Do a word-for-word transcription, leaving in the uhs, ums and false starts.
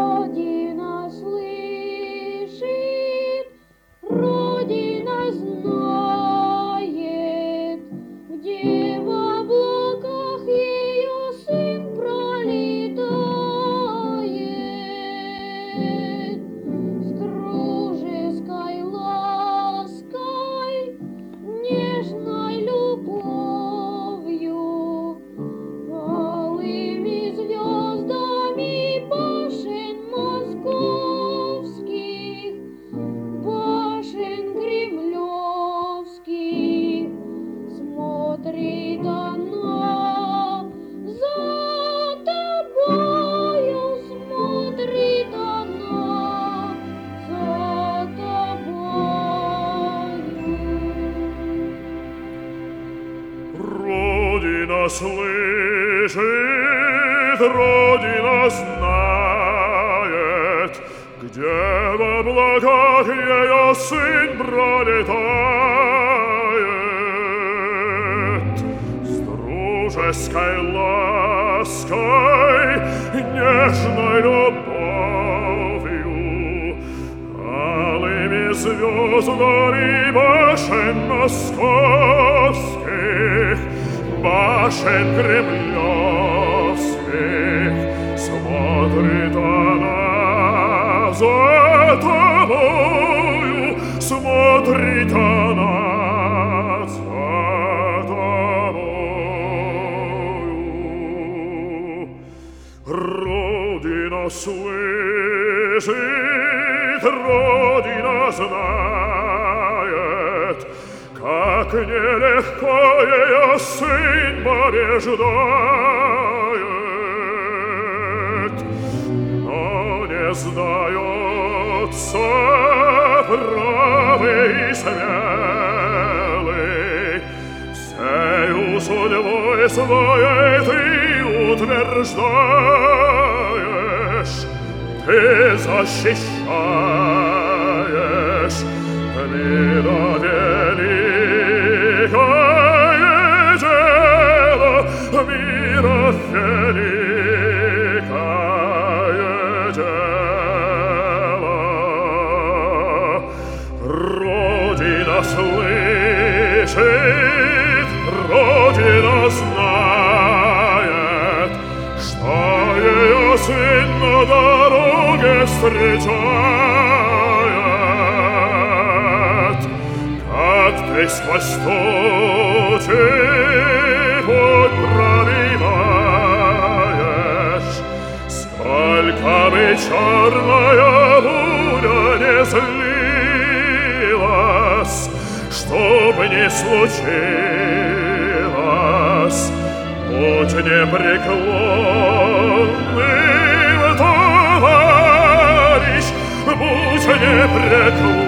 Родина слышит, Родина знает, где в облаках ее сын пролетает. С дружеской лаской, нежной любовью, алыми звездами башен московских, башен кремлевских смотрит она за тобою, смотрит она за тобою. Родина слышит, Родина знает, где в облаках ее сын пролетает. С дружеской лаской, нежной любовью, алыми звездами башен московских, башен кремлевских смотрит она за тобою, смотрит она за тобою. Родина слышит, Родина знает, как нелегко ее сын побеждает, но не сдается правый и смелый, всею судьбой своей ты утверждаешь, ты защищаешь мира великое дело, мира великое дело. Родина слышит, Родина знает, что ее сын на дороге встречает. Как ты сквозь тучи путь пробиваешь, сколько бы черная буря не злилась, чтоб не случилось, будь непреклонным, товарищ, будь непреклонным.